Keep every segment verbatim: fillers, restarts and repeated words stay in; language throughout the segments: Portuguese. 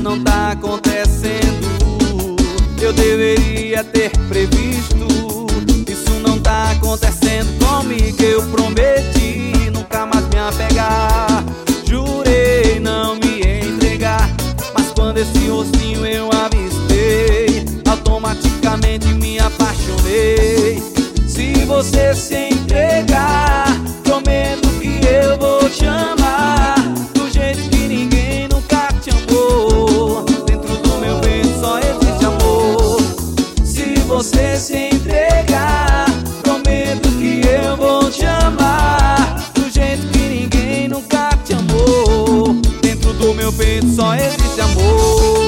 não tá acontecendo. Eu deveria ter previsto. Isso não tá acontecendo comigo. Eu prometi nunca mais me apegar. Jurei não me entregar, mas quando esse rostinho eu avistei, automaticamente me apaixonei. Se você se entregar, prometo que eu vou te amar do jeito que ninguém nunca te amou. Dentro do meu peito só existe amor. Se você se entregar, prometo que eu vou te amar do jeito que ninguém nunca te amou. Dentro do meu peito só existe amor.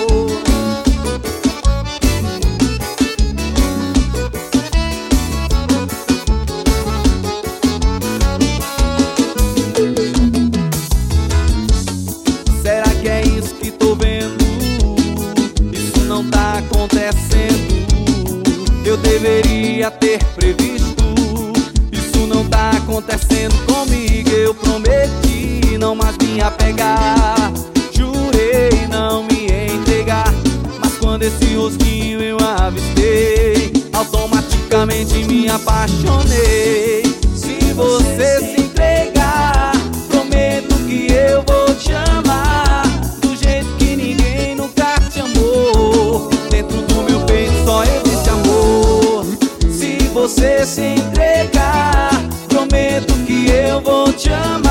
Será que é isso que tô vendo? Isso não tá acontecendo. Eu deveria ter previsto. Isso não tá acontecendo comigo. Eu prometi não mais me apegar. Jurei não me entregar, mas quando esse rostinho eu avistei, automaticamente me apaixonei. Se você se entregar, prometo que eu vou te amar do jeito que ninguém nunca te amou. Dentro do meu peito só existe amor. Se você se entregar, prometo que eu vou te amar